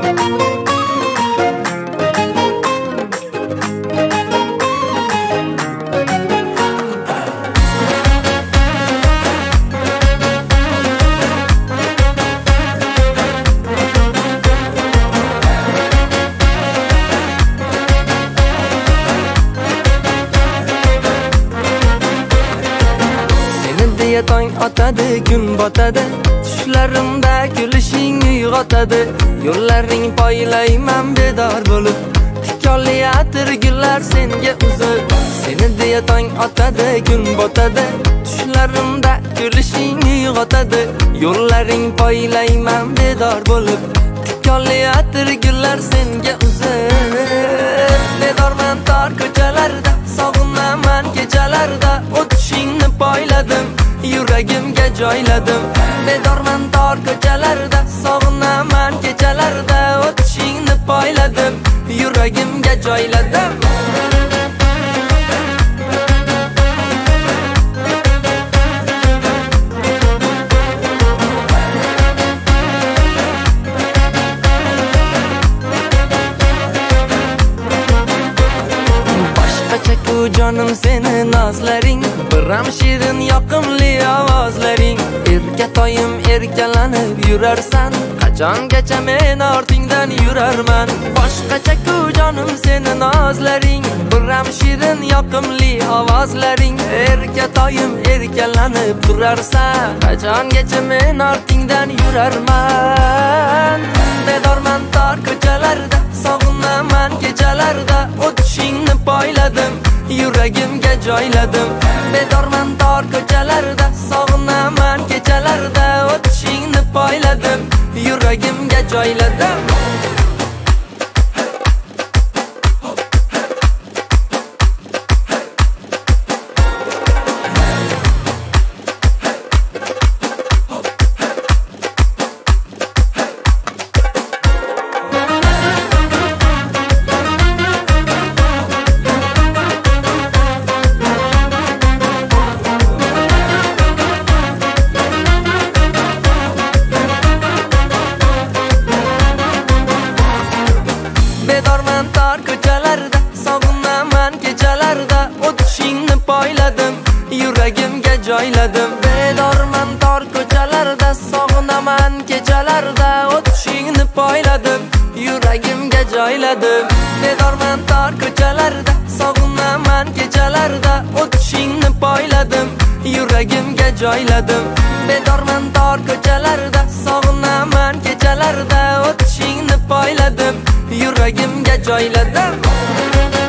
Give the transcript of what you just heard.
Tong otadi, kun botadi, tushlarimda kulishing uyg'otadi. Yo'llaring poylayman bedor bo'lib, tikonli atir gullar senga uzib. Seni deya tong otadi, kun botadi, tushlarimda kulishing uyg'otadi. Yo'llaring poylayman bedor bo'lib, tikonli atir gullar senga uzib. Bedorman tor ko'chalarda, sog'inaman kechalarda, o'tishingni poyladim, yuragimga joyladim. Bedorman tor ko'chalarda, sog'inaman kechalarda, o'tishingni poyladim, yuragimga joyladim. Jonim seni nazlaring, biram shirin yoqimli ovozlaring. Erkatoyim erkalanib yurarsan, qachongacha men ortingdan yurarman. Boshqacha-ku jonim seni nazlaring, biram shirin yoqimli ovozlaring. Erkatoyim erkalanib turarsan, qachongacha men ortingdan yurarman. Bedorman tor ko'chalarda, sog'inaman kechalarda, o'tishingni poyladim, yuragimga joyladim. Bedorman tor ko'chalarda, sog'inaman kechalarda, o'tishingni poyladim, yuragimga joyladim. Bedorman tor ko'chalarda, sog'inaman kechalarda, o'tishingni poyladim, yuragimga joyladim. Bedorman tor ko'chalarda, sog'inaman kechalarda, o'tishingni poyladim, yuragimga joyladim. Bedorman tor ko'chalarda, sog'inaman kechalarda, o'tishingni poyladim, yuragimga joyladim. Bedorman tor ko'chalarda, sog'inaman kechalarda, o'tishingni poyladim, yuragimga joyladim.